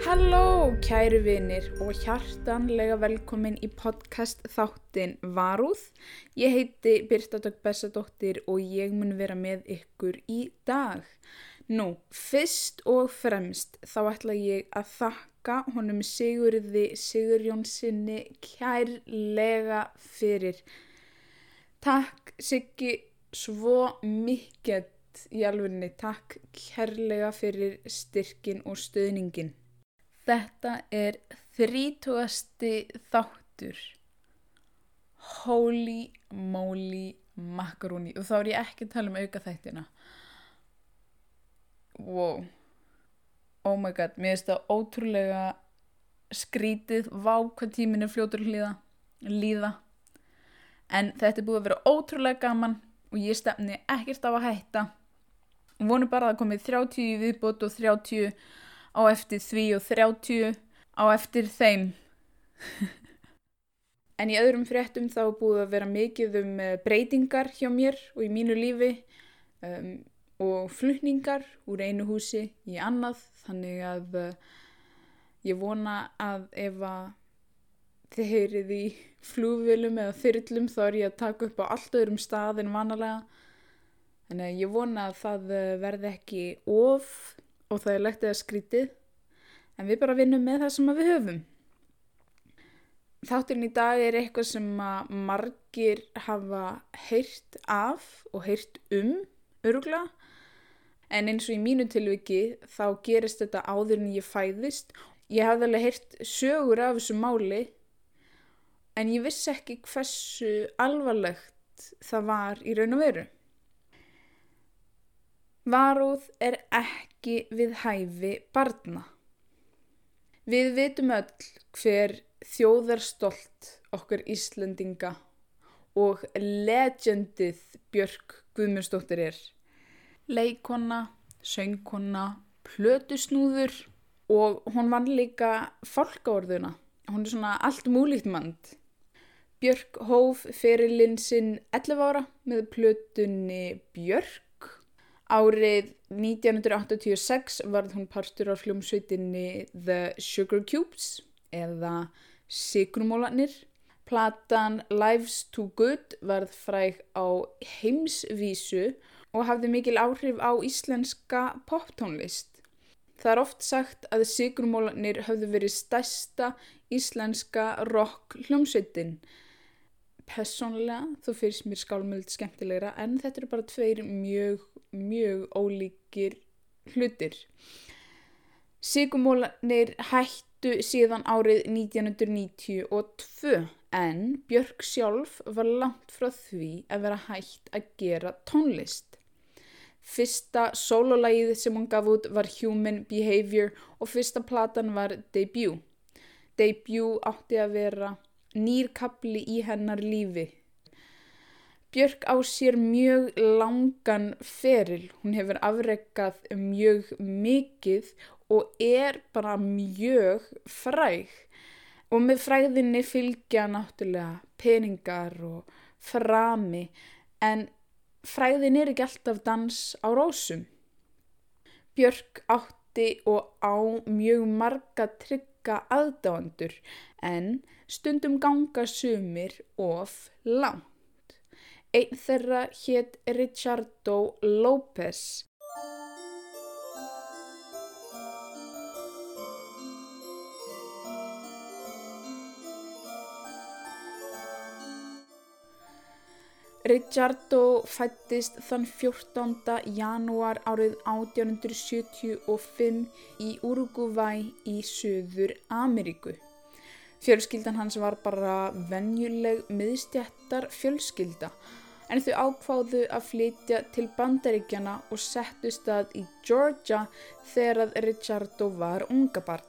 Halló kæru vinir og hjartanlega velkomin í podcast þáttinn Varúð. Ég heiti Birta Dögg Bessadóttir og ég mun vera með ykkur í dag. Nú, fyrst og fremst þá ætla ég að þakka honum Sigurði Sigurjónsinni kærlega fyrir. Takk Siggi svo mikið í alvörinni, takk kærlega fyrir styrkin og stuðningin. Þetta er 30. þáttur. Holy moly macaroni. Og þá er ég ekki að tala um auka þættina. Wow. Oh my god, mér finnst það ótrúlega skrítið. Vá, hvað tíminn er fljótur að líða. En þetta er búið að vera ótrúlega gaman og ég stefni ekkert á að hætta. Vonum bara að það komið 30 í viðbót og 30 á eftir því og 30 á eftir þeim. En í öðrum fréttum þá er búið að vera mikið breytingar hjá mér og í mínu lífi og flutningar úr einu húsi í annað. Þannig að ég vona að ef að þið heyrið í flugvélum eða þyrlum þá er ég að taka upp á allt öðrum stað en vanalega. Þannig að ég vona að það verði ekki of og það er legt eða skrítið, en við bara vinnum með það sem við höfum. Þátturinn í dag er eitthvað sem að margir hafa heyrt af og heyrt örugglega, en eins og í mínu tilviki þá gerist þetta áður en ég fæðist. Ég hafði alveg heyrt sögur af þessu máli, en ég vissi ekki hversu alvarlegt það var í raun og veru. Varúð er ekki við hæfi barna. Við vitum öll hver þjóðarstolt okkar Íslendinga og legendið Björk Guðmundsdóttir er. Leikkona, söngkona, plötusnúður og hún vann líka fálkaorðuna. Hún er svona allt múlíkt mand. Björk hóf ferilinn sinn 11 ára með plötunni Björk. Árið 1986 varð hún partur af hljómsveitinni The Sugar Cubes eða Sykrumólarnir. Platan Life's Too Good varð fræg á heimsvísu og hafði mikil áhrif á íslenska poptónlist. Það er oft sagt að Sykrumólarnir höfðu verið stærsta íslenska rock hljómsveitin. Persónulega þó finnst mér skálmöld skemmtilegra, en þetta eru bara tveir mjög ólíkir hlutir. Sykrumólarnir hættu síðan árið 1992, en Björk sjálf var langt frá því að vera hætt að gera tónlist. Fyrsta sólólagið sem hún gaf út var Human Behavior og fyrsta platan var Debut. Debut átti að vera nýr kafli í hennar lífi. Björk á sér mjög langan feril. Hún hefur afrekað mjög mikið og er bara mjög fræg. Og með frægðinni fylgja náttúrulega peningar og frami, en frægðin er ekki alltaf dans á rósum. Björk átti og á mjög marga trygga aðdáendur, en stundum ganga sumir of langt. Einn þeirra hét Richardo Lopez. Richardo fæddist þann 14. janúar árið 1875 í Úrúgvæ í Suður Ameríku. Fjölskyldan hans var bara venjuleg miðstéttar fjölskylda, en þau ákváðu að flytja til Bandaríkjanna og settust að í Georgia þegar að Richardo var ungabarn.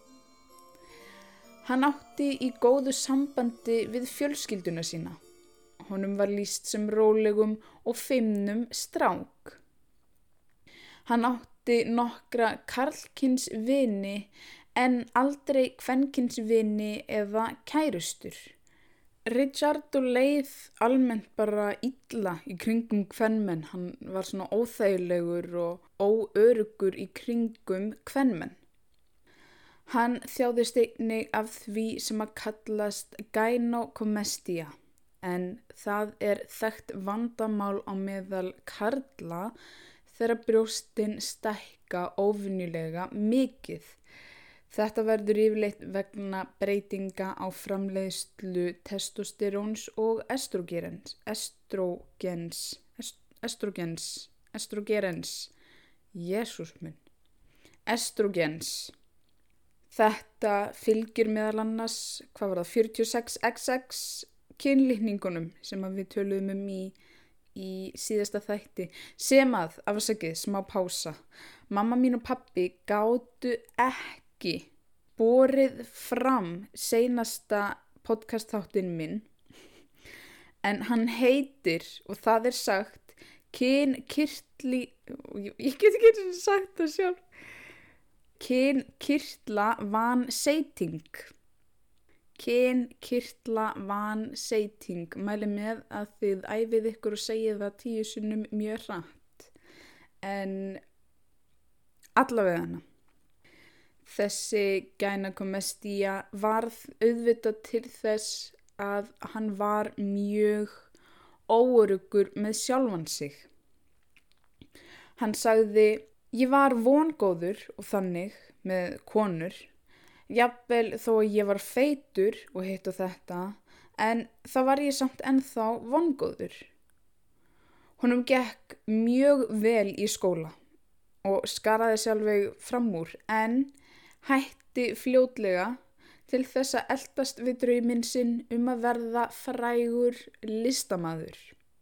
Hann átti í góðu sambandi við fjölskylduna sína. Honum var lýst sem rólegum og feimnum strák. Hann átti nokkra karlkyns vini en aldrei kvenkyns vini eða kærustur. Richardo leið almennt bara illa í kringum kvenmenn. Hann var svona óþægilegur og óöruggur í kringum kvenmenn. Hann þjáðist einnig af því sem að kallast gynecomastia, en það er þekkt vandamál á meðal karla þegar brjóstin stækka óvenjulega mikið. Þetta verður yfirleitt vegna breytinga á framleiðslu testósteróns og estrógens. Þetta fylgir meðal annars, 46XX kynlitningunum sem við töluðum í síðasta þætti, sem að, smá pása, mamma mín og pabbi gátu ekki borið fram seinasta podcast þáttinn minn, en hann heitir, og það er sagt, ég get ekki sagt það sjálf, kynkirtlavanseyting. Kynkirtlavanseyting. Mæli með að þið æfið ykkur og segið það 10 sinnum mjög hratt. En allavega hana. Þessi gynecomastia varð auðvitað til þess að hann var mjög óöruggur með sjálfan sig. Hann sagði: ég var vongóður og þannig með konur, jafnvel þó að ég var feitur og hitt og þetta, en þá var ég samt ennþá vongóður. Honum gekk mjög vel í skóla og skaraði sig alveg fram úr, en hætti fljótlega til þess að eltast við drauminn sinn að verða frægur listamaður.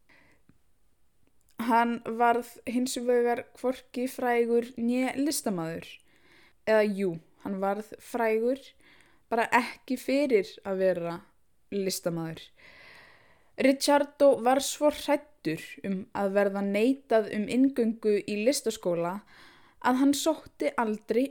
Hann varð hins vegar hvorki frægur né listamaður. Hann varð frægur, bara ekki fyrir að vera listamaður. Ricciardo var svo hræddur að verða neitað inngöngu í listaskóla að hann sótti aldrei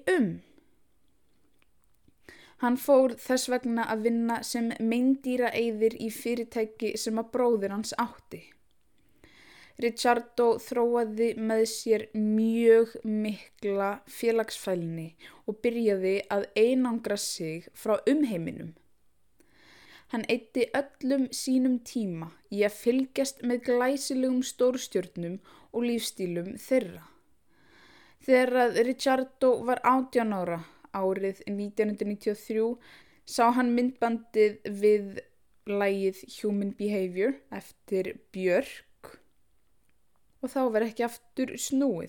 Hann fór þess vegna að vinna sem meindýraeyðir í fyrirtæki sem að bróðir hans átti. Ricciardo þróaði með sér mjög mikla félagsfælni og byrjaði að einangra sig frá umheiminum. Hann eyddi öllum sínum tíma í að fylgjast með glæsilegum stórstjörnum og lífstílum þeirra. Þegar Ricciardo var 18 ára árið 1993 sá hann myndbandið við lagið Human Behavior eftir Björk og þá var ekki aftur snúið.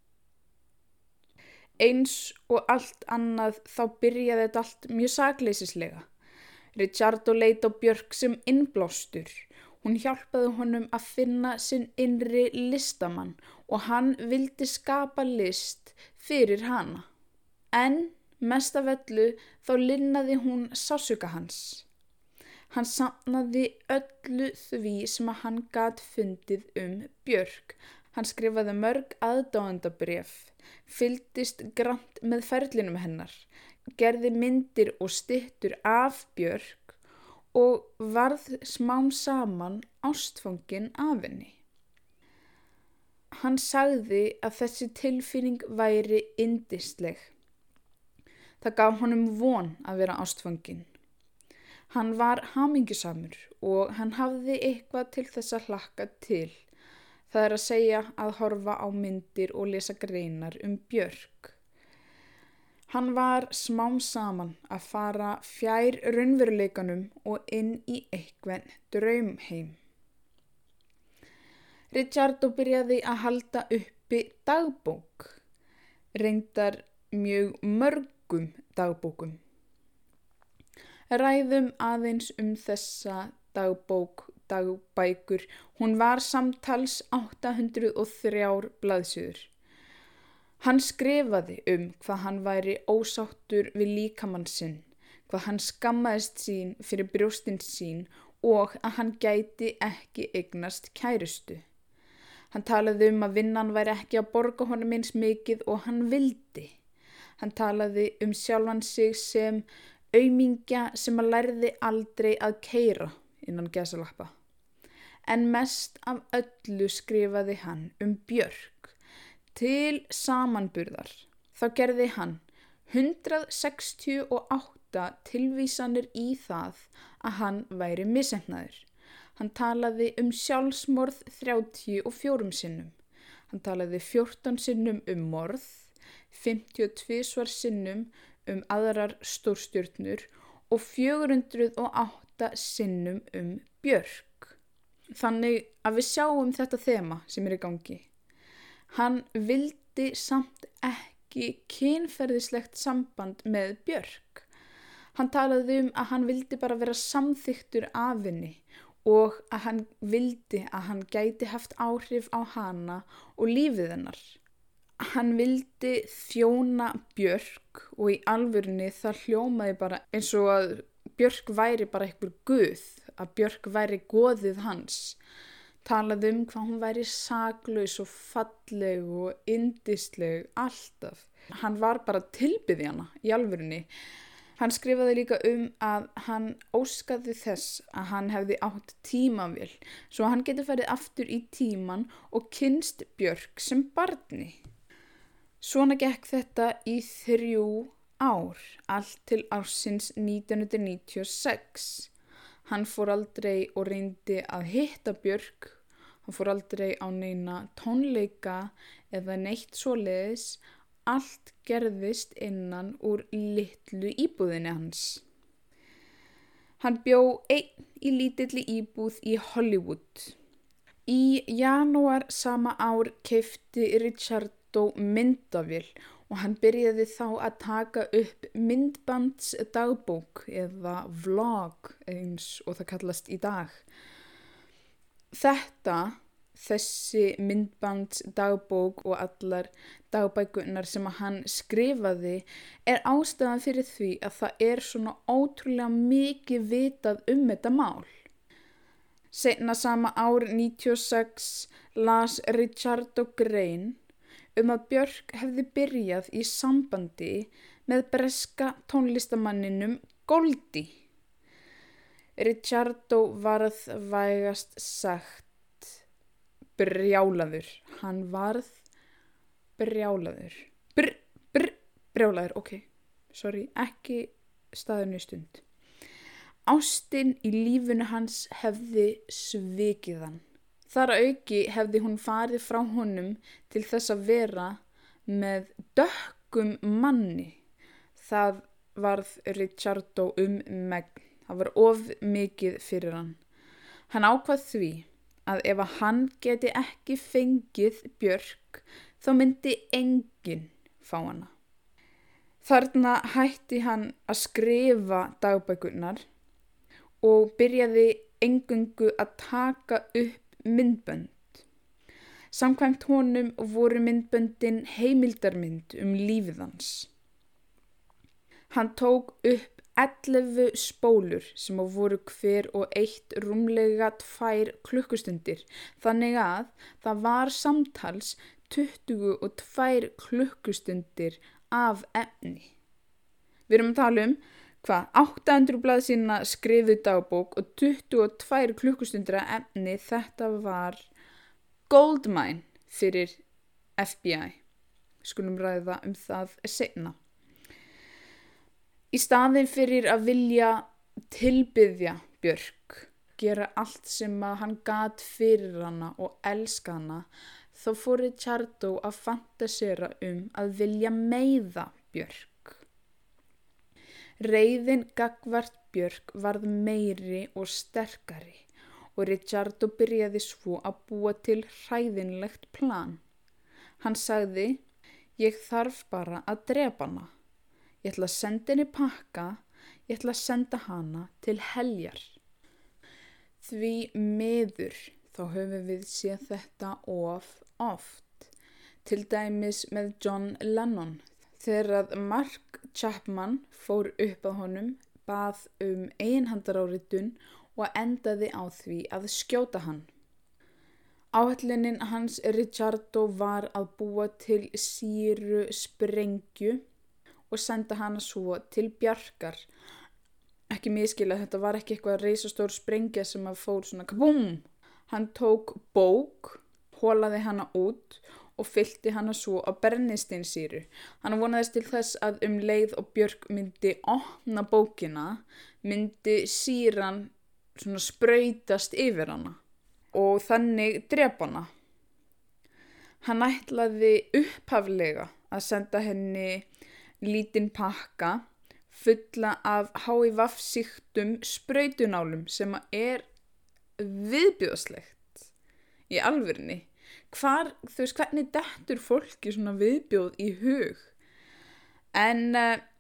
Eins og allt annað þá byrjaði þetta allt mjög sakleysislega. Ricciardo leit á Björk sem innblástur. Hún hjálpaði honum að finna sinn innri listamann og hann vildi skapa list fyrir hana. En mest af öllu þá linnaði hún sársauka hans. Hann safnaði öllu því sem hann gat fundið Björk. Hann skrifaði mörg aðdáendabréf, fylgdist grannt með ferlinum hennar, gerði myndir og styttur af Björk og varð smám saman ástfanginn af henni. Hann sagði að þessi tilfinning væri yndisleg. Það gaf honum von að vera ástfanginn. Hann var hamingjusamur og hann hafði eitthvað til þess að hlakka til. Það er að segja að horfa á myndir og lesa greinar Björk. Hann var smám saman að fara fjær raunveruleikanum og inn í einhvern draumheim. Ricciardo byrjaði að halda uppi dagbók, reyndar mjög mörgum dagbókum. Ræðum aðeins þessa dagbækur. Hún var samtals 803 blaðsíður. Hann skrifaði hvað hann væri ósáttur við líkamann sinn, hvað hann skammaðist sín fyrir brjóstin sín og að hann gæti ekki eignast kærustu. Hann talaði að vinnan væri ekki að borga honum eins mikið og hann vildi. Hann talaði sjálfan sig sem aumingja sem að lærði aldrei að keyra innan gæsalappa. En mest af öllu skrifaði hann Björk. Til samanburðar þá gerði hann 168 tilvísanir í það að hann væri misheppnaður. Hann talaði sjálfsmorð 34 sinnum. Hann talaði 14 sinnum morð, 52 sinnum aðrar stórstjörnur og 408 sinnum Björk. Þannig að við sjáum þetta þema sem í gangi. Hann vildi samt ekki kynferðislegt samband með Björk. Hann talaði að hann vildi bara vera samþyktur af henni og að hann vildi að hann gæti haft áhrif á hana og lífið hennar. Hann vildi þjóna Björk og í alvörunni það hljómaði bara eins og að Björk væri bara einhver guð, að Björk væri goðið hans. Talaði hvað hún væri saklaus og falleg og yndisleg alltaf. Hann var bara tilbyði hana í alvörunni. Hann skrifaði líka að hann óskaði þess að hann hefði átt tímavél svo hann geti farið aftur í tíman og kynnst Björk sem barni. Svona gekk þetta í 3 ár, allt til ársins 1996. Hann fór aldrei og reyndi að hitta Björk. Hann fór aldrei á neina tónleika eða neitt svoleiðis. Allt gerðist innan úr litlu íbúðinni hans. Hann bjó einn í lítilli íbúð í Hollywood. Í janúar sama ár keypti Richardo myndavél og hann byrjaði þá að taka upp myndbandsdagbók eða vlog eins og það kallast í dag. Þessi myndbandsdagbók og allar dagbækurnar sem hann skrifaði ástæðan fyrir því að það svona ótrúlega mikið vitað þetta mál. Seinna sama ár 96 las Richardo grein að Björk hefði byrjað í sambandi með breska tónlistamanninum Goldie. Richardo varð vægast sagt brjálaður. Hann varð brjálaður. Brjálaður, ekki staðinu stund. Ástin í lífinu hans hefði svikið hann. Þar að auki hefði hún farið frá honum til þess að vera með dökkum manni. Það varð Richardo megn. Það var of mikið fyrir hann. Hann ákvað því að ef hann geti ekki fengið Björk, þá myndi enginn fá hana. Þarna hætti hann að skrifa dagbækurnar og byrjaði eingöngu að taka upp myndbönd. Samkvæmt honum voru myndböndin heimildarmynd lífið hans. Hann tók upp 11 spólur sem voru hver og eitt rúmlega 2 klukkustundir, þannig að það var samtals 22 klukkustundir af efni. Við erum að tala 800 blaðsíðna skrifuð dagbók og 22 klukkustundir af efni. Þetta var goldmine fyrir FBI. Skulum ræða það seinna. Í staðinn fyrir að vilja tilbiðja Björk, gera allt sem hann gat fyrir hana og elska hana, þá fór Richardo að fantasera að vilja meiða Björk. Reiðin gagnvart Björk varð meiri og sterkari og Richardo byrjaði svo að búa til hræðinlegt plan. Hann sagði, ég þarf bara að drepa hana. Ég ætla að senda henni pakka, ég ætla að senda hana til heljar. Því miður þá höfum við séð þetta of oft. Til dæmis með John Lennon. Þegar að Mark Chapman fór upp að honum, bað eiginhandaráritun og endaði á því að skjóta hann. Áætlunin hans Richardo var að búa til sýru sprengju og senda hana svo til Bjarkar. Ekki misskilja, þetta var ekki eitthvað risastór sprengja sem að fór svona kabúm. Hann tók bók, holaði hana út og fyllti hana svo á brennisteinssýru. Hann vonaðist til þess að leið og Björk myndi opna bókina, myndi sýran svona sprautast yfir hana og þannig drepa hana. Hann ætlaði upphaflega að senda henni lítinn pakka fulla af HIV-sýktum sprautunálum sem viðbjóðslegt í alvörinni. Hvernig dettur fólki svona viðbjóð í hug? En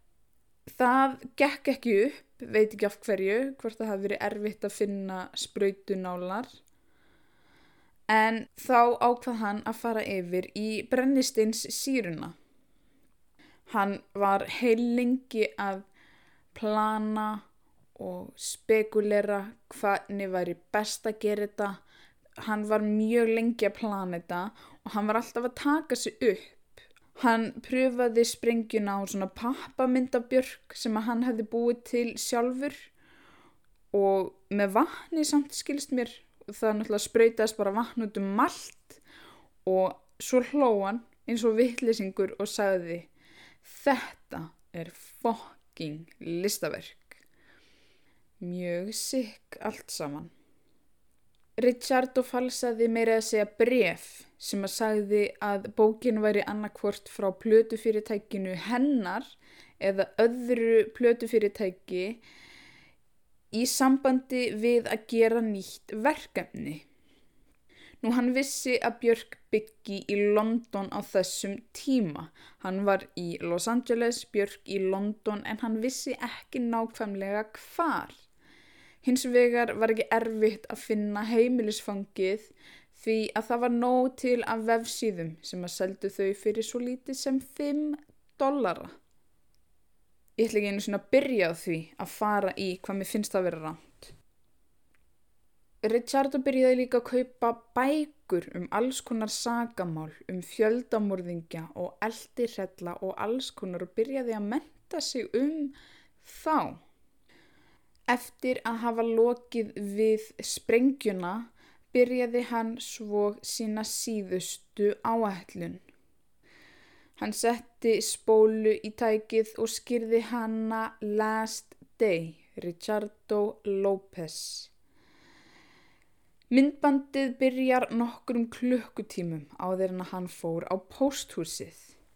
það gekk ekki upp, veit ekki af hverju, hvort það hafi verið erfitt að finna sprautunálar. En þá ákvað hann að fara yfir í brennisteinssýruna. Hann var heillengi að plana og spekulera hvernig væri best að gera þetta. Hann var mjög lengi að plana þetta og hann var alltaf að taka sig upp. Hann pröfaði sprengjuna á svona pappamynd af Björk sem hann hefði búið til sjálfur og með vatni samt skilst mér. Það náttúrulega sprautaðist bara vatn út allt og svo hló hann eins og vitleysingur og sagði: Þetta fucking listaverk. Mjög sikk allt saman. Ricciardo falsaði meira að segja bréf sem sagði að bókin væri annarkvort frá plötufyrirtækinu hennar eða öðru plötufyrirtæki í sambandi við að gera nýtt verkefni. Nú hann vissi að Björk byggi í London á þessum tíma. Hann var í Los Angeles, Björk í London en hann vissi ekki nákvæmlega hvar. Hins vegar var ekki erfitt að finna heimilisfangið því að það var nóg til af vefsíðum sem seldu þau fyrir svo lítið sem $5. Ég ætla ekki einu sinni að byrja á því að fara í hvað mér finnst það vera rangt. Ricciardo byrjaði líka að kaupa bækur alls konar sakamál, fjöldamorðingja og eldihrella og alls konar og byrjaði að mennta sig þá. Eftir að hafa lokið við sprengjuna byrjaði hann svo sína síðustu áætlun. Hann setti spólu í tækið og skírði hana Last Day, Ricciardo Lopez. Myndbandið byrjar nokkrum klukkutímum áður en hann fór á pósthúsið.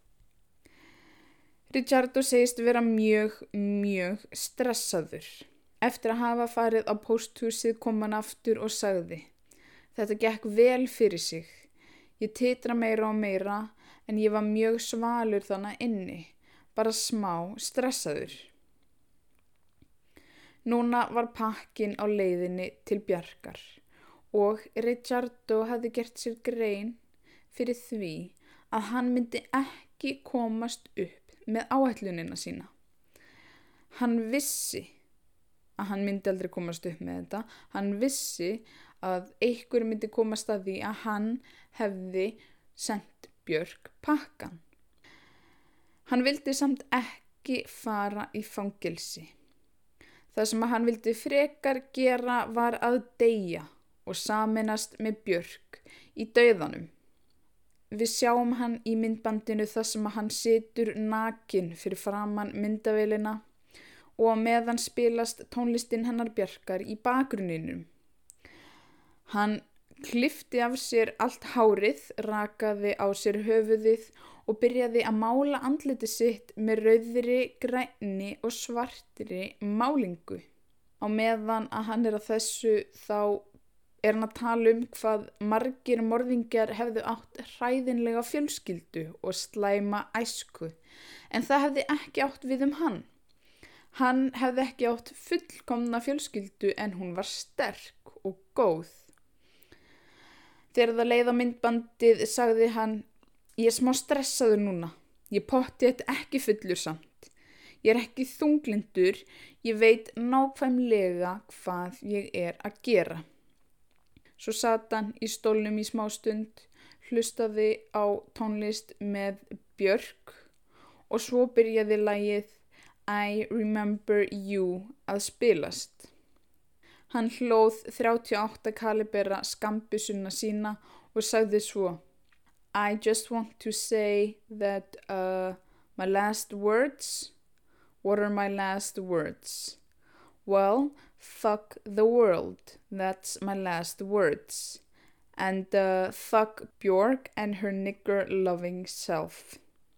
Ricciardo segist vera mjög stressaður. Eftir að hafa farið á pósthúsið kom hann aftur og sagði: Þetta gekk vel fyrir sig. Ég titra meira og meira en ég var mjög svalur þarna inni, bara smá stressaður. Núna var pakkinn á leiðinni til Bjarkar og Ricciardo hafði gert sér grein fyrir því að hann myndi ekki komast upp með áætlunina sína. Hann vissi að hann myndi aldrei komast upp með þetta. Hann vissi að einhver myndi komast að því að hann hefði sendt Björk pakkan. Hann vildi samt ekki fara í fangelsi. Það sem hann vildi frekar gera var að deyja og sameinast með Björk í dauðanum. Við sjáum hann í myndbandinu þar sem hann situr nakinn fyrir framan myndavélina og á meðan spilast tónlistin hennar Bjarkar í bakgrunninum. Hann klippti af sér allt hárið, rakaði á sér höfuðið og byrjaði að mála andlitið sitt með rauðri, grænni og svartri málingu. Á meðan að hann að þessu þá hann að tala hvað margir morðingjar hefðu átt hræðinlega fjölskyldu og slæma æsku, en það hefði ekki átt við hann. Hann hefði ekki átt fullkomna fjölskyldu en hún var sterk og góð. Þegar það leið á myndbandið sagði hann: Ég smá stressaður núna. Ég pottþétt ekki fullur samt. Ég ekki þunglindur. Ég veit nákvæmlega hvað ég að gera. Svo sat hann í stólnum í smástund, hlustaði á tónlist með Björk og svo byrjaði lagið I Remember You að spilast. Hann hlóð 38 kalibera skammbysuna sína og sagði svo: I just want to say that my last words. What are my last words? Well, fuck the world. That's my last words. And fuck Björk and her nigger-loving self.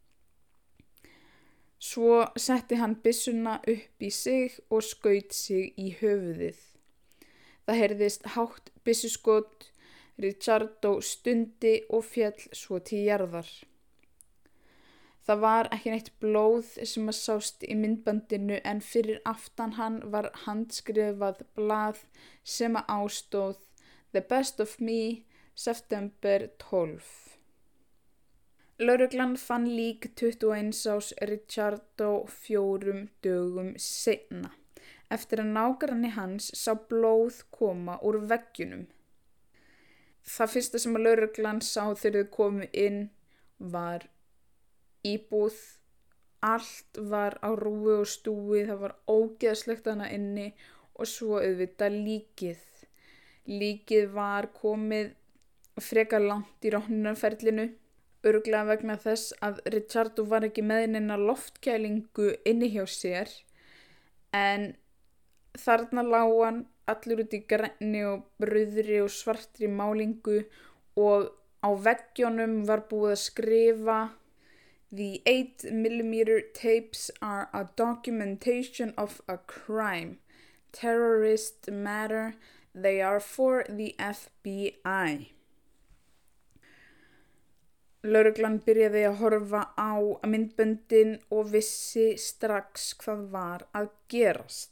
Svo setti hann byssuna upp í sig og skaut sig í höfuðið. Það heyrðist hátt byssuskot, Ricciardo stundi og féll svo til jarðar. Það var ekki neitt blóð sem að sást í myndbandinu en fyrir aftan hann var handskrifað blað sem að ástóð The Best of Me, september 12. Lögreglan fann lík 21 árs Ricciardo 4 dögum seinna, eftir að nágranni hans sá blóð koma úr veggjunum. Það fyrsta sem að lögreglan sá þegar þau komu inn var íbúð. Allt var á rúi og stúi, það var ógeðslegt hana inni og svo auðvitað líkið. Líkið var komið frekar langt í rotnunarferlinu, örugglega vegna þess að Ricciardo var ekki með neina loftkælingu inni hjá sér, en þarna lá hann allur út í grænni og rauðri og svartri málingu og á veggjunum var búið að skrifa The 8mm tapes are a documentation of a crime. Terrorist matter. They are for the FBI. Lögreglan byrjaði að horfa á myndböndin og vissi strax hvað var að gerast.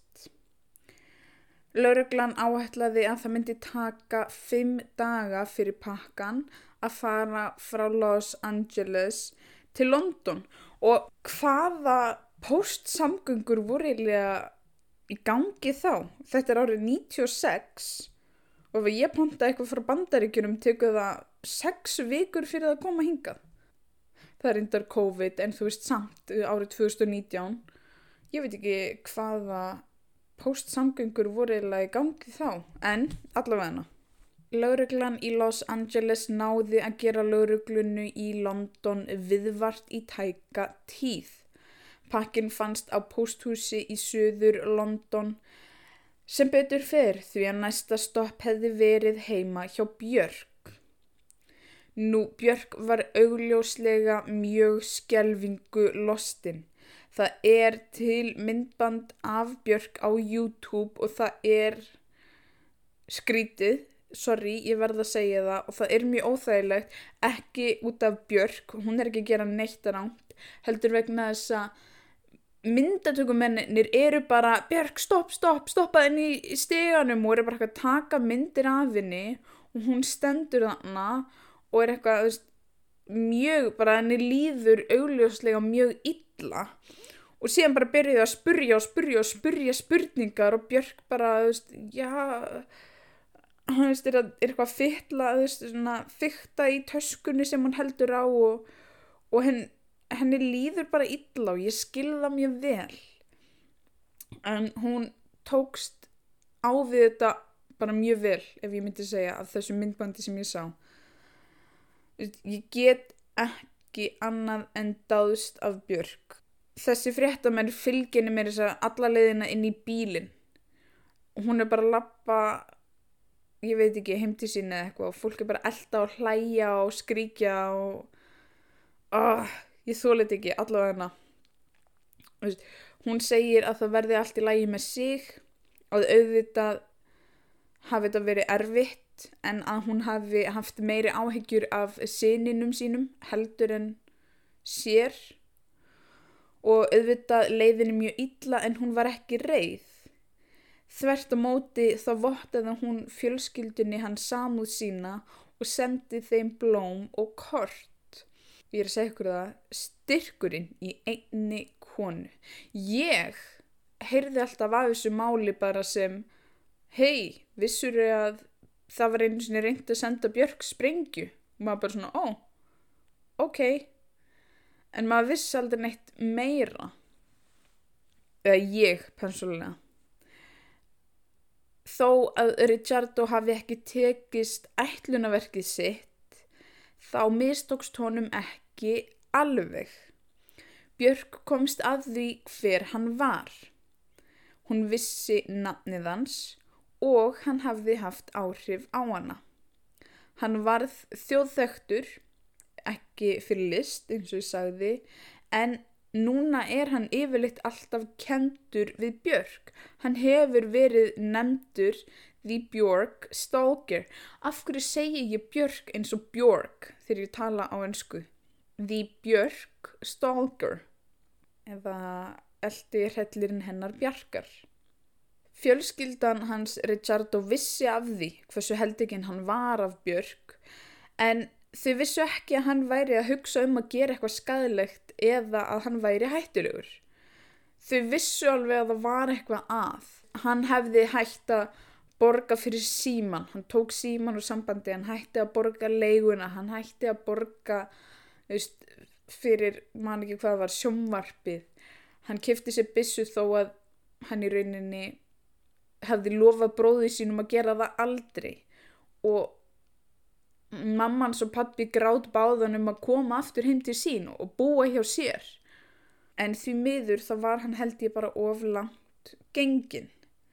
Lögreglan áætlaði að það myndi taka 5 daga fyrir pakkan að fara frá Los Angeles til London og hvaða póstsamgöngur voru eiginlega í gangi þá? Þetta árið 96 og ef ég pantaði eitthvað frá Bandaríkjunum tekur það 6 vikur fyrir að koma hingað. Það er reyndar COVID en þú veist samt árið 2019. Ég veit ekki hvaða póstsamgöngur voru eiginlega í gangi þá, en allavega. Lögreglan í Los Angeles náði að gera lögreglunu í London viðvart í tæka tíð. Pakkinn fannst á pósthúsi í suður London sem betur fer því að næsta stopp hefði verið heima hjá Björk. Nú, Björk var augljóslega mjög skelfingu lostin. Það er til myndband af Björk á YouTube og það er skrítið. Sorry, ég verð að segja það og það er mjög óþægilegt, ekki út af Björk, hún er ekki að gera neitt rangt, heldur vegna þess að myndatökumennir eru bara Björk, stoppa henni í stiganum og eru bara að taka myndir af henni og hún stendur þarna og er eitthvað, mjög bara henni líður augljóslega mjög illa og síðan bara byrjuðu að spyrja spurningar og Björk bara, já... Hann er eitthvað fytla, svona fikta í töskunni sem hún heldur á og henni líður bara illa og ég skil það mjög vel. En hún tókst á við þetta bara mjög vel, ef ég myndi segja, af þessu myndbandi sem ég sá. Ég get ekki annað en dáðst af Björk. Þessi fréttamenn fylgjenni mér þess að alla leiðina inn í bílinn. Hún er bara að labba... ég veit ekki, heim til sín eða eitthvað og fólk er bara að elta og hlæja og skríkja og ég þoli þetta ekki, allavega. Hún segir að það verði allt í lagi með sig og auðvitað hafi þetta verið erfitt en að hún hafi haft meiri áhyggjur af syninum sínum heldur en sér og auðvitað leiðinni mjög illa en hún var ekki reið. Þvert á móti þá vottaði hún fjölskyldunni hans samúð sína og sendi þeim blóm og kort. Ég er að segja ykkur það, styrkurinn í einni konu. Ég heyrði alltaf af þessu máli bara sem, hei, vissirðu að það var einu sinni reynt að senda Björk sprengju? Og maður bara svona, ok. En maður vissi aldrei neitt meira. Eða ég, persónulega. Þó að Ricciardo hafi ekki tekist ætlunarverkið sitt, þá mistókst honum ekki alveg. Björk komst að því hver hann var. Hún vissi nafnið hans og hann hafði haft áhrif á hana. Hann varð þjóðþekktur, ekki fyrir list eins og ég sagði, en núna hann yfirleitt alltaf kenndur við Björk. Hann hefur verið nefndur The Björk Stalker. Af hverju segi ég Björk eins og Björk þegar ég tala á ensku? The Björk Stalker. Eða elti hrellirinn hennar Bjarkar. Fjölskyldan hans Ricciardo vissi af því hversu heltekinn hann var af Björk, en þau vissu ekki að hann væri að hugsa að gera eitthvað skaðlegt eða að hann væri hættulegur. Þau vissu alveg að það var eitthvað að. Hann hefði hætt að borga fyrir síman, hann tók síman úr sambandi, hann hætti að borga leiguna, hann hætti að borga fyrir, man ekki hvað var, sjónvarpið. Hann keypti sér byssu þó að hann í rauninni hefði lofað bróði sínum að gera það aldrei. Og mammans og pabbi grát báðan að koma aftur heim til sín og búa hjá sér. En því miður þá var hann held ég bara of langt genginn.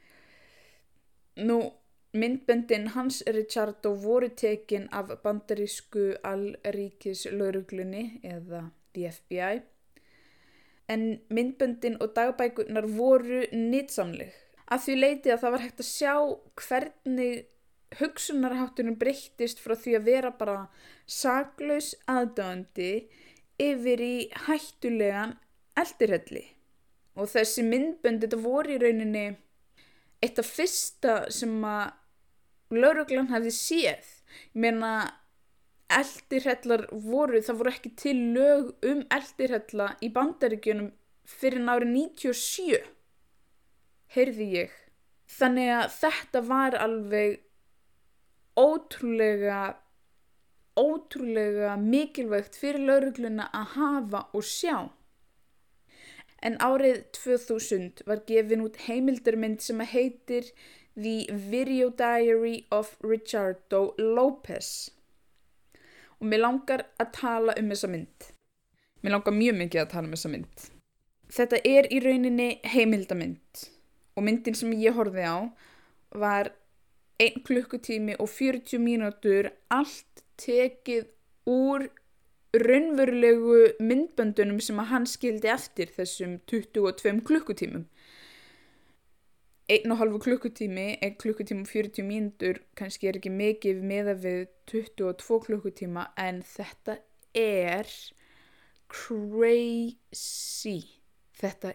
Nú, myndböndin hans Ricciardo voru tekin af bandarísku alríkislögreglunni eða the FBI. En myndböndin og dagbækurnar voru nytsamleg. Að því leyti að það var hægt að sjá hvernig hugsunarhátturinn breyttist frá því að vera bara saklaus aðdáandi yfir í hættulegan eldirhelli. Og þessi myndbönd, þetta voru í rauninni eitt af fyrsta sem að lögreglan hefði séð. Ég meina, eldirhellar það voru ekki til lög eldirhella í Bandaríkjunum fyrir árið 97. Heyrði ég. Þannig að þetta var alveg ótrúlega mikilvægt fyrir lögregluna að hafa og sjá. En árið 2000 var gefin út heimildarmynd sem heitir The Video Diary of Ricciardo Lopez. Og mér langar að tala þessa mynd. Mér langar mjög mikið að tala þessa mynd. Þetta í rauninni heimildarmynd. Og myndin sem ég horfði á var 1 klukkutími og 40 mínútur, allt tekið úr raunverulegu myndböndunum sem að hann skildi eftir þessum 22 klukkutímum. 1,5 klukkutími, 1 klukkutími og 40 mínútur, kannski ekki mikið miðað við 22 klukkutíma, en þetta crazy. Þetta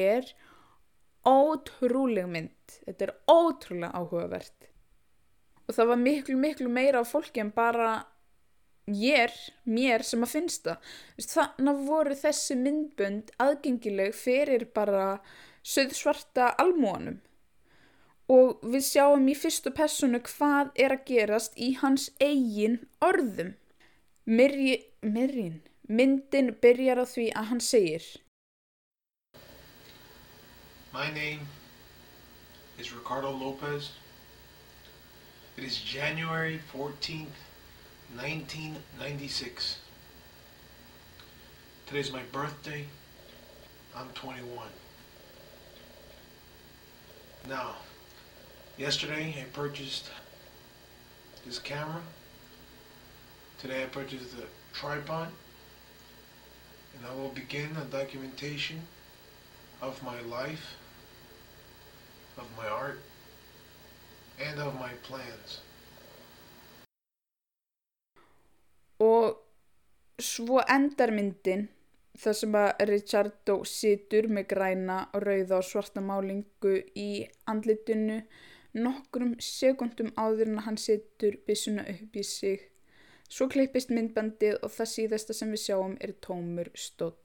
ótrúleg mynd. Þetta ótrúlega áhugavert. Og það var miklu meira á fólki en bara mér sem að finnst það. Þannig voru þessi myndbönd aðgengileg fyrir bara sauðsvarta almúanum. Og við sjáum í fyrstu persónu hvað að gerast í hans eigin orðum. Myndin byrjar á því að hann segir: My name is Ricardo Lopez. It is January 14th, 1996. Today's my birthday. I'm 21. Now, yesterday I purchased this camera. Today I purchased the tripod. And I will begin a documentation of my life, of my art, and of my plans. Og svo endar myndin þar sem að Ricciardo situr með græna, rauða og svarta málingu í andlitinu nokkrum sekúndum áður en hann setur byssuna upp í sig. Svo klippist myndbandið og það síðasta sem við sjáum tómur stóll.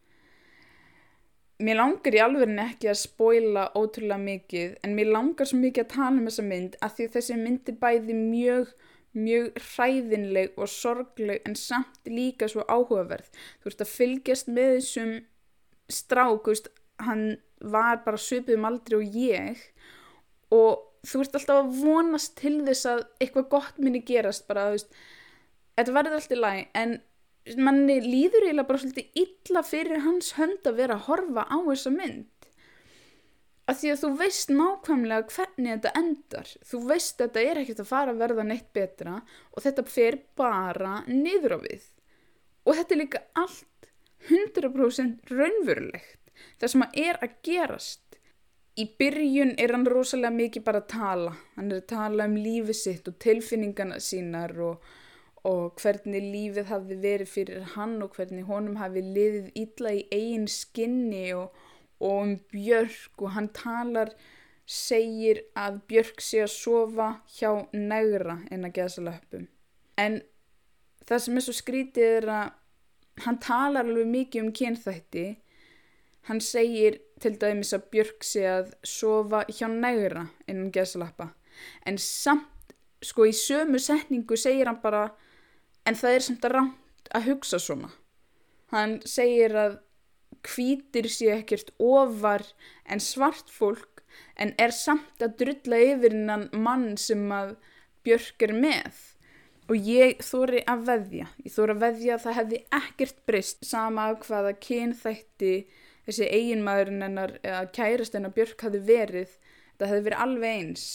Mér langar í alvörinu ekki að spoila ótrúlega mikið, en mér langar svo mikið að tala þessa mynd af því þessi mynd bæði mjög hræðinleg og sorgleg en samt líka svo áhugaverð. Þú veist að fylgjast með þessum strák, hann var bara svipuðum aldri og ég og þú ert alltaf að vonast til þess að eitthvað gott muni gerast, bara þetta verður allt í lagi, en manni líður eiginlega bara svolítið illa fyrir hans hönd að vera að horfa á þessa mynd. Af því að þú veist nákvæmlega hvernig þetta endar. Þú veist að þetta ekkert að fara að verða neitt betra og þetta fer bara niður á við. Og þetta líka allt 100% raunverulegt. Það sem að gerast. Í byrjun hann rosalega mikið bara að tala. Hann að tala lífið sitt og tilfinningana sínar og hvernig lífið hafði verið fyrir hann og hvernig honum hafi liðið illa í eigin skinni og Björk og hann segir að Björk sé að sofa hjá negra innan gæsalöppum. En það sem svo skrítið að hann talar alveg mikið kynþætti. Hann segir til dæmis að Björk sé að sofa hjá negra innan gæsalöppa. En samt, í sömu setningu segir hann bara, en það samt rangt að hugsa svona. Hann segir að hvítir sé ekkert ofar en svart fólk en samt að drulla yfir innan mann sem að Björk með. Og ég þori að veðja. Ég þori að veðja að það hefði ekkert breyst sama af hvaða kynþætti þessi eiginmaðurinn hennar eða kærasti hennar Björk hafði verið. Það hefði verið alveg eins.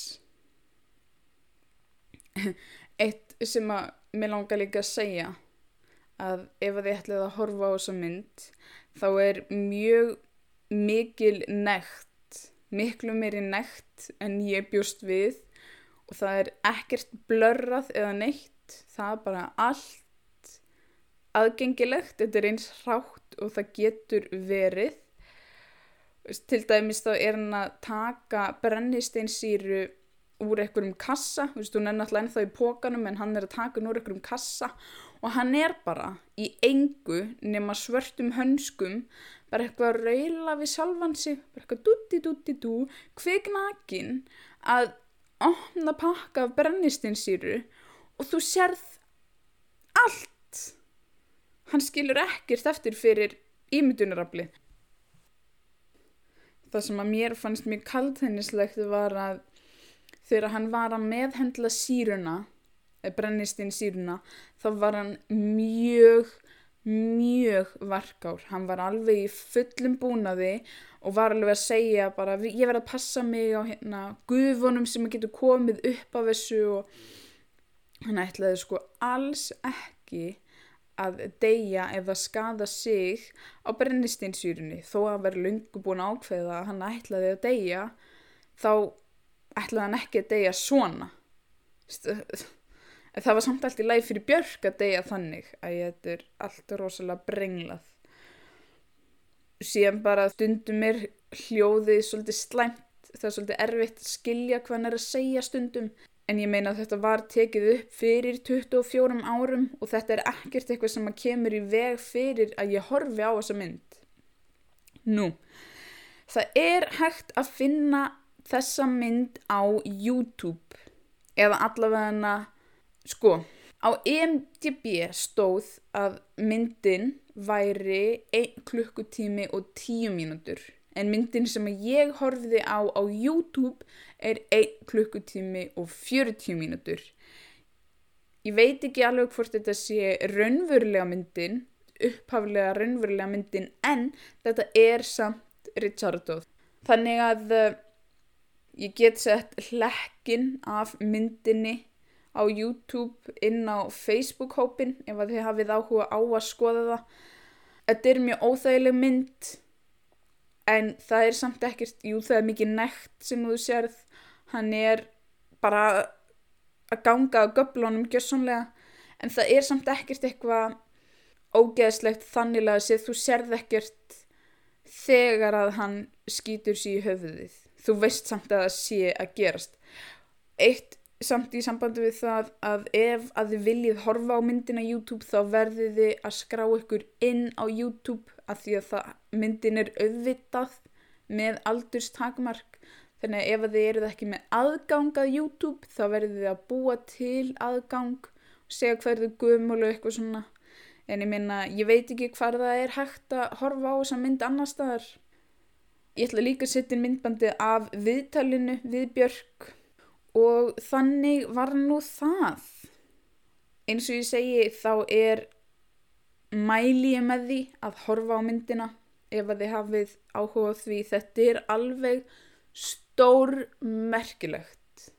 Eitt sem að mér langar líka að segja að ef þið ætlið að horfa á þessa mynd þá mjög mikil nekt, miklu meiri nekt en ég bjóst við og það ekkert blörrað eða neitt, það bara allt aðgengilegt, þetta eins hrátt og það getur verið. Til dæmis þá hann að taka brennisteinssýru úr einhverjum kassa, hún náttúrulega ennþá í pókanum en hann að taka úr einhverjum kassa og hann bara í engu nema svörtum hönskum, bara eitthvað að raula við sjálfan sig, bara eitthvað dú, kviknakin að opna pakka af brennisteinssýru og þú sérð allt. Hann skilur ekkert eftir fyrir ímyndunarafli. Það sem að mér fannst mjög kaldhæðnislegt var að þegar hann var að meðhendla sýruna, brennisteinssýruna, þá var hann mjög varkár. Hann var alveg í fullum búnaði og var alveg að segja bara, ég verð að passa mig á gufunum sem getur komið upp af þessu og hann ætlaði alls ekki að deyja eða skaða sig á brennisteinssýrunni. Þó að vera löngu búin að ákveða að hann ætlaði að deyja, þá ætlaði hann ekki að deyja svona. Það var samt allt í lagi fyrir Björk að deyja þannig að þetta allt rosalega brenglað. Síðan bara stundum hljóðið svolítið slæmt, það svolítið erfitt að skilja hvað hann að segja stundum. En ég meina að þetta var tekið upp fyrir 24 árum og þetta ekkert eitthvað sem að kemur í veg fyrir að ég horfi á þessa mynd. Nú, það hægt að finna þessa mynd á YouTube eða allavega á IMDb stóð að myndin væri 1 klukkutími og 10 mínútur en myndin sem ég horfði á YouTube 1 klukkutími og 40 mínútur. Ég veit ekki alveg hvort þetta sé raunverulega myndin, upphaflega raunverulega myndin, en þetta samt Richardo. Þannig að ég get sett hlekkin af myndinni á YouTube inn á Facebook-hópin ef að þið hafið áhuga á að skoða það. Þetta mjög óþægileg mynd en það samt ekkert, það mikið nekt sem þú sérð. Hann bara að ganga á göflunum gjörsamlega en það samt ekkert eitthvað ógeðslegt þannilega séð. Þú sérð ekkert þegar að hann skýtur sig í höfuðið. Þú veist samt að það sé að gerast. Eitt samt í sambandi við það að ef að þið viljið horfa á myndina á YouTube þá verðið þið að skrá ykkur inn á YouTube af því að myndin auðvitað með aldurstakmark. Þannig að ef þið eruð ekki með aðgang að YouTube þá verðið þið að búa til aðgang og segja hverðu gömul og eitthvað svona. En ég meina, ég veit ekki hvar það hægt að horfa á þessa mynd annars staðar. Ég ætla líka að setja inn myndbandið af viðtalinu við Björk og þannig var nú það. eins og ég segi þá mæli ég með því að horfa á myndina ef að þið hafið áhuga á því. Þetta alveg stórmerkilegt.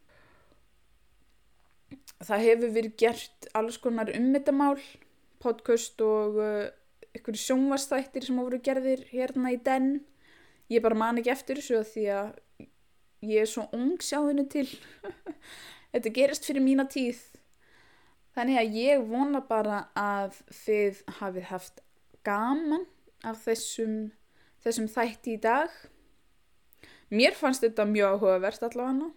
Það hefur verið gert alls konar þetta mál, podcast og einhverjir sjónvarpsþættir sem voru gerðir hérna í den. Ég bara man ekki eftir þessu því að ég svo ung sjáðinu til. Þetta gerist fyrir mína tíð. Þannig að ég vona bara að þið hafið haft gaman af þessum þætti í dag. Mér fannst þetta mjög áhugavert allavega.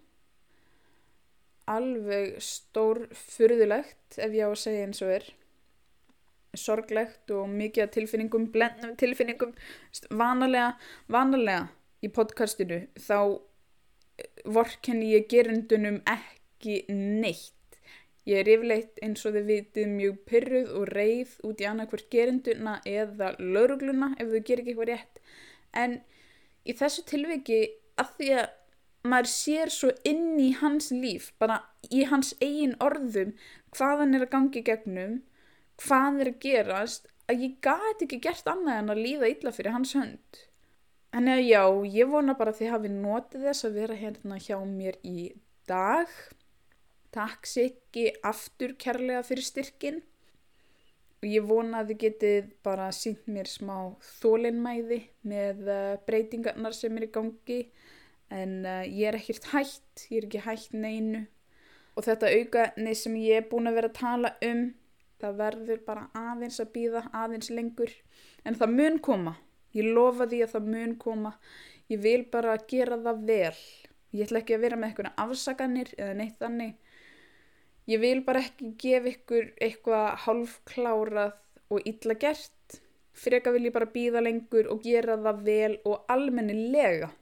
Alveg stórfurðulegt ef ég á að segja eins og sorglegt og mikið af tilfinningum, blendnum tilfinningum. Vanalega í podcastinu þá vorkenni ég gerendunum ekki neitt. Ég yfirleitt eins og þið vitið mjög pirruð og reið út í annarkvort gerenduna eða lögregluna ef þau gerir ekki eitthvað rétt. En í þessu tilviki að því að maður sér svo inn í hans líf, bara í hans eigin orðum, hvað hann að gangi gegnum, hvað að gerast, að ég gat ekki gert annað en að líða illa fyrir hans hönd. Þannig að já, ég vona bara að þið hafi notið þess að vera hérna hjá mér í dag. Takk Siggi aftur kærlega fyrir styrkin. Og ég vona að þið getið bara sýnt mér smá þolinmæði með breytingarnar sem í gangi. En ég ekkert hætt, ég ekki hætt neinu. Og þetta aukaefni sem ég búin að vera að tala það verður bara aðeins að bíða, aðeins lengur. En það mun koma, ég lofa því að það mun koma. Ég vil bara gera það vel. Ég ætla ekki að vera með einhverja afsakanir eða neitt þannig. Ég vil bara ekki gefa ykkur eitthvað hálfklárað og illa gert. Frekar vil ég bara bíða lengur og gera það vel og almennilega.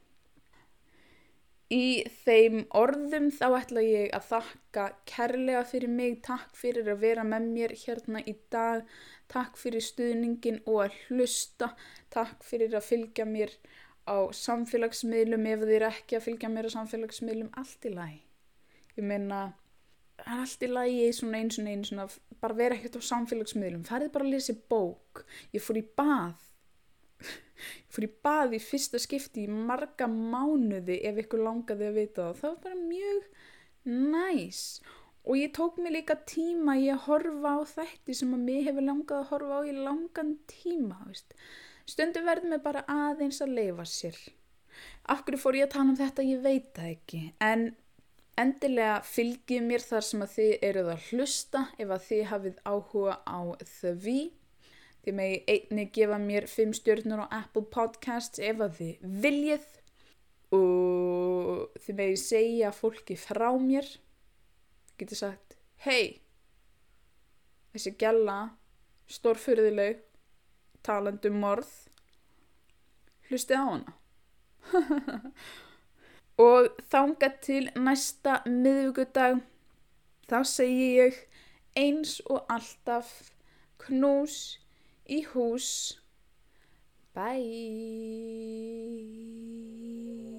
Í þeim orðum þá ætla ég að þakka kærlega fyrir mig. Takk fyrir að vera með mér hérna í dag. Takk fyrir stuðningin og að hlusta. Takk fyrir að fylgja mér á samfélagsmiðlum. Ef þið ekki að fylgja mér á samfélagsmiðlum, allt í lagi. Ég meina, það allt í lagi einu bara vera ekkert á samfélagsmiðlum. Farið bara að lesa bók. Ég fór í bað í fyrsta skipti í marga mánuði ef ykkur langaði að vita það. Það var bara mjög næs. Og ég tók mig líka tíma í að horfa á þætti sem að mig hefur langað að horfa á í langan tíma. Stundum verður mig bara aðeins að leyfa sér. Af hverju fór ég að tala þetta? Ég veit það ekki. En endilega fylgið mér þar sem að þið eruð að hlusta ef að þið hafið áhuga á því. Þið megi einnig gefa mér 5 stjörnur á Apple Podcasts ef að þið viljið. Og þið megi segja fólki frá mér. Þið getið sagt, hey, þessi gælla, stórfurðuleg, talandi morð, hlustið á hana. Og þangað til næsta miðvikudag, þá segi ég eins og alltaf knús í hús. Bye.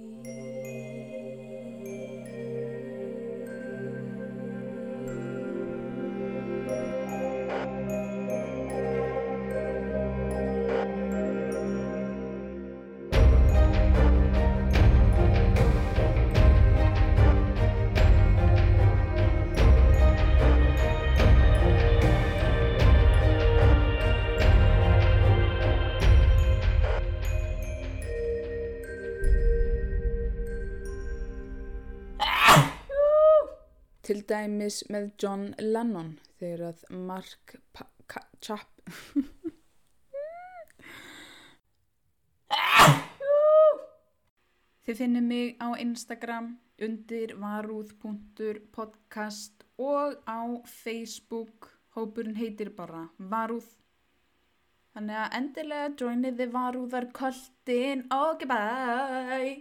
Til dæmis með John Lennon þegar að Mark Þið finnið mig á Instagram undir varúð.podcast og á Facebook. Hópurinn heitir bara Varúð. Þannig að endilega joinið þið varúðarkoltin. Ok, bye!